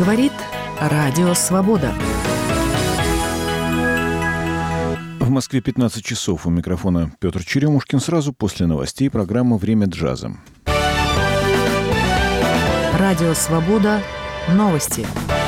Говорит Радио Свобода. В Москве 15 часов. У микрофона Петр Черемушкин. Сразу после новостей программа «Время джаза». Радио Свобода. Новости.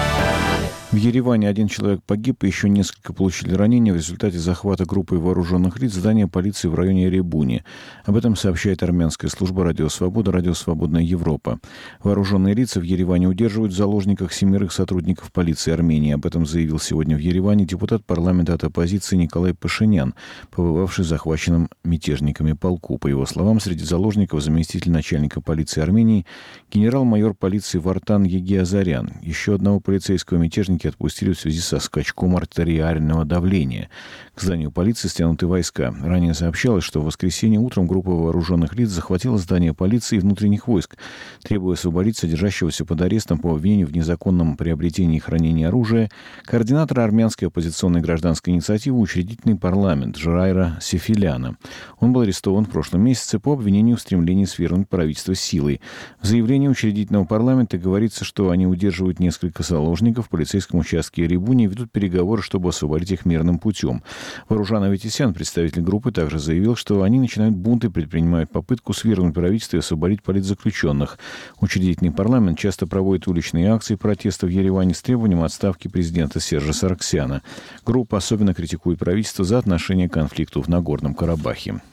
В Ереване один человек погиб и еще несколько получили ранения в результате захвата группой вооруженных лиц здания полиции в районе Эребуни. Об этом сообщает армянская служба «Радио Свобода», «Радио Свободная Европа». Вооруженные лица в Ереване удерживают в заложниках 7 сотрудников полиции Армении. Об этом заявил сегодня в Ереване депутат парламента от оппозиции Николай Пашинян, побывавший захваченным мятежниками полку. По его словам, среди заложников заместитель начальника полиции Армении генерал-майор полиции Вартан Егиазарян. Еще одного полицейского мятежника отпустили в связи со скачком артериального давления. К зданию полиции стянуты войска. Ранее сообщалось, что в воскресенье утром группа вооруженных лиц захватила здание полиции и внутренних войск, требуя освободить содержащегося под арестом по обвинению в незаконном приобретении и хранении оружия координатора армянской оппозиционной гражданской инициативы «Учредительный парламент» Жрайра Сефиляна. Он был арестован в прошлом месяце по обвинению в стремлении свергнуть правительство силой. В заявлении Учредительного парламента говорится, что они удерживают несколько заложников в полицейском участке Эребуни и ведут переговоры, чтобы освободить их мирным путем. Вооружан Аветисян, представитель группы, также заявил, что они начинают бунт и предпринимают попытку свергнуть правительство и освободить политзаключенных. Учредительный парламент часто проводит уличные акции протеста в Ереване с требованием отставки президента Сержа Саргсяна. Группа особенно критикует правительство за отношение к конфликту в Нагорном Карабахе.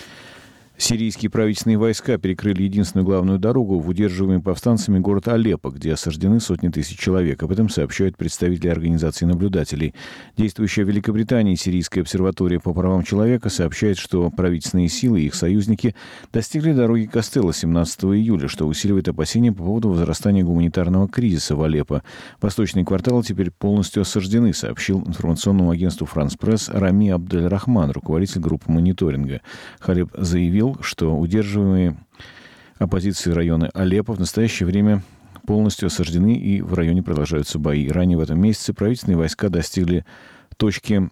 Сирийские правительственные войска перекрыли единственную главную дорогу в удерживаемый повстанцами город Алеппо, где осаждены сотни тысяч человек. Об этом сообщают представители организации наблюдателей. Действующая в Великобритании Сирийская обсерватория по правам человека сообщает, что правительственные силы и их союзники достигли дороги Кастелло 17 июля, что усиливает опасения по поводу возрастания гуманитарного кризиса в Алеппо. Восточные кварталы теперь полностью осаждены, сообщил информационному агентству «Франс Пресс» Рами Абдель-Рахман, руководитель группы мониторинга. Халеб заявил, что удерживаемые оппозицией районы Алеппо в настоящее время полностью осаждены и в районе продолжаются бои. Ранее в этом месяце правительственные войска достигли точки,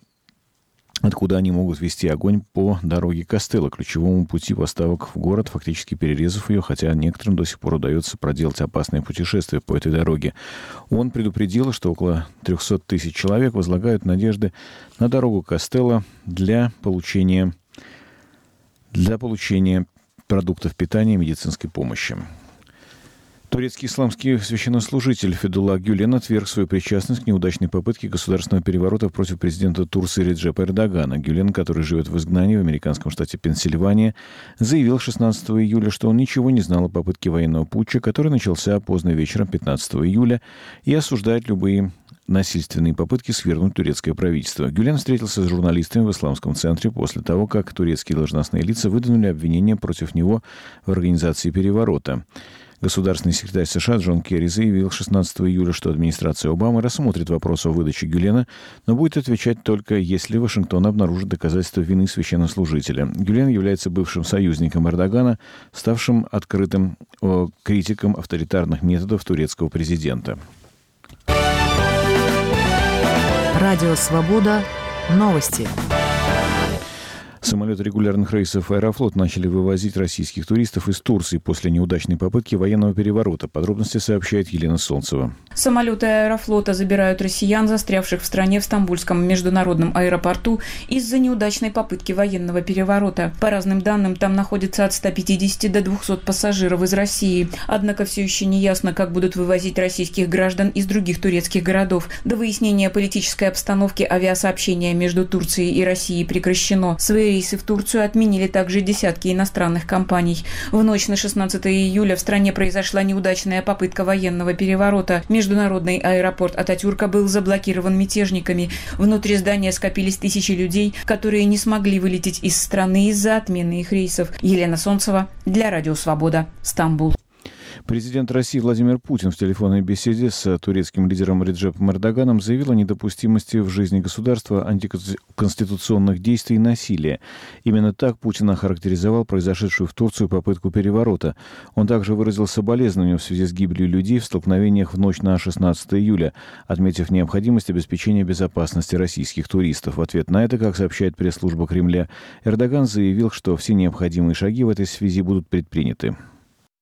откуда они могут вести огонь по дороге Кастелло, ключевому пути поставок в город, фактически перерезав ее, хотя некоторым до сих пор удается проделать опасное путешествие по этой дороге. Он предупредил, что около 300 тысяч человек возлагают надежды на дорогу Кастелло для получения продуктов питания и медицинской помощи. Турецкий исламский священнослужитель Федулла Гюлен отверг свою причастность к неудачной попытке государственного переворота против президента Турции Реджепа Эрдогана. Гюлен, который живет в изгнании в американском штате Пенсильвания, заявил 16 июля, что он ничего не знал о попытке военного путча, который начался поздно вечером 15 июля, и осуждает любые насильственные попытки свергнуть турецкое правительство. Гюлен встретился с журналистами в исламском центре после того, как турецкие должностные лица выдвинули обвинения против него в организации переворота. Государственный секретарь США Джон Керри заявил 16 июля, что администрация Обамы рассмотрит вопрос о выдаче Гюлена, но будет отвечать только, если Вашингтон обнаружит доказательства вины священнослужителя. Гюлен является бывшим союзником Эрдогана, ставшим открытым критиком авторитарных методов турецкого президента. Радио Свобода. Новости. Самолеты регулярных рейсов «Аэрофлот» начали вывозить российских туристов из Турции после неудачной попытки военного переворота. Подробности сообщает Елена Солнцева. Самолеты «Аэрофлота» забирают россиян, застрявших в стране в Стамбульском международном аэропорту из-за неудачной попытки военного переворота. По разным данным, там находится от 150 до 200 пассажиров из России. Однако все еще не ясно, как будут вывозить российских граждан из других турецких городов. До выяснения политической обстановки авиасообщение между Турцией и Россией прекращено. Свои рейсы в Турцию отменили также десятки иностранных компаний. В ночь на 16 июля в стране произошла неудачная попытка военного переворота. Международный аэропорт Ататюрка был заблокирован мятежниками. Внутри здания скопились тысячи людей, которые не смогли вылететь из страны из-за отмены их рейсов. Елена Солнцева для Радио Свобода, Стамбул. Президент России Владимир Путин в телефонной беседе с турецким лидером Реджепом Эрдоганом заявил о недопустимости в жизни государства антиконституционных действий и насилия. Именно так Путин охарактеризовал произошедшую в Турцию попытку переворота. Он также выразил соболезнования в связи с гибелью людей в столкновениях в ночь на 16 июля, отметив необходимость обеспечения безопасности российских туристов. В ответ на это, как сообщает пресс-служба Кремля, Эрдоган заявил, что все необходимые шаги в этой связи будут предприняты.